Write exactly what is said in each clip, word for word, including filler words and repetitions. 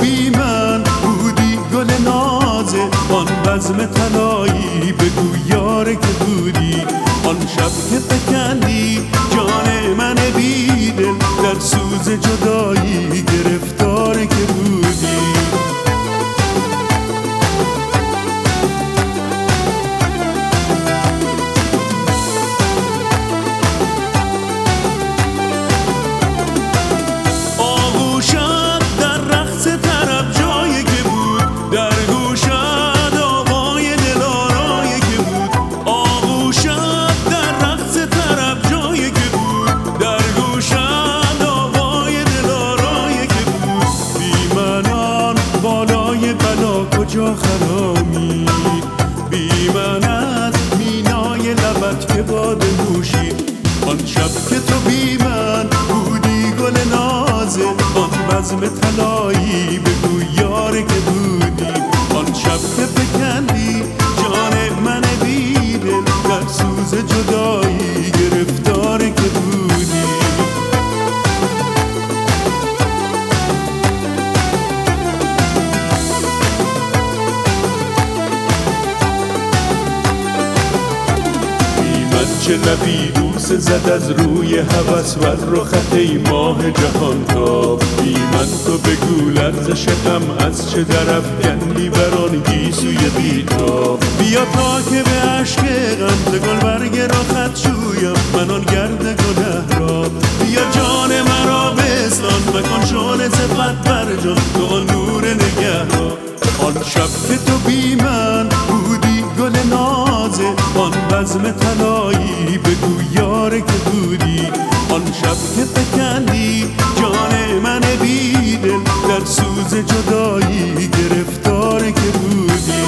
بی من بودی گل نازه آن بزم طلایی بگو یار که بودی آن شب که فکندی جان من بیدل در سوز جدایی گرفتار که بودی کجا خرامی بی من از مینای لبت که باده نوشید آن شب که تو بی من بودی گل نازه آن بزم طلایی بگو یار که بودی آن شب که فکندی جان من بیدل در سوز جدایی گرفتار که بودی چه لبی بوس زد از روی هوس بر رخت ای ماه جهان تاب بی من تو بگو لرزش غم از چه در افکندی بر آن گیسوی بیتاب بیا تا که به عشق غم ز گلبرگ رخت شویم من آن گرد گنه را بیا جان مرا بستان مکن شعله صفت بر جان تو آن نور نگهبان آن شب که تو بی من بودی گل نازه آن بزم طلایی بگو یار که بودی آن شب که فکندی جان من بیدل در سوز جدایی گرفتار که بودی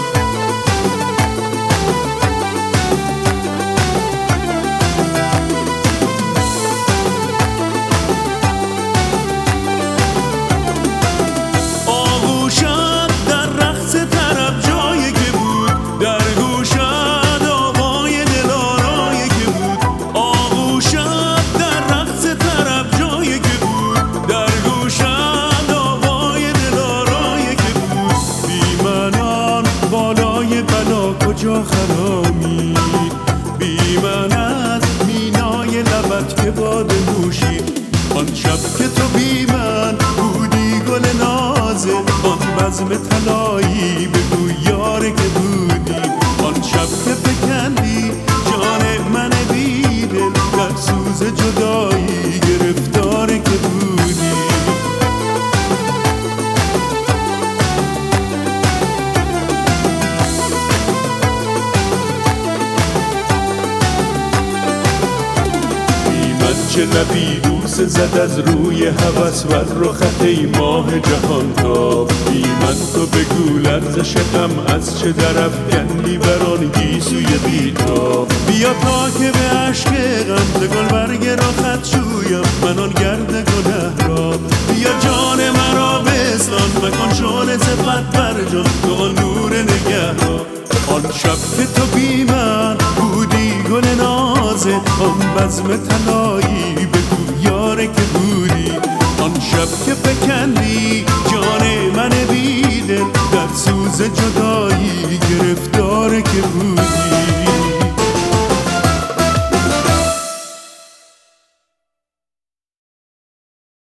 کجا خرامی بی من از مینای لبت که باده نوشید آن شب که تو بی من بودی گل نازه آن بزم طلایی بگو یار که بودی آن شب که فکندی جان من بیدل در سوز جدایی گرفتار که بودی چه لبی بوس زد از روی هوس بر رخت ای ماه جهان تاب بی من تو بگو لرزش غم از چه در افکندی بر آن گیسوی بیتاب بیا تا که به عشق غم ز گلبرگ رخت شویم من آن گرد گنه را بیا جان مرا بستان مکن شعله صفت بر جان تو آن نور نگهبان آن شب که تو بی من بودی گل نازه آن بزم طلایی بگو یار که بودی آن شب که فکندی جان من بیدل در سوز جدایی گرفتار که بودی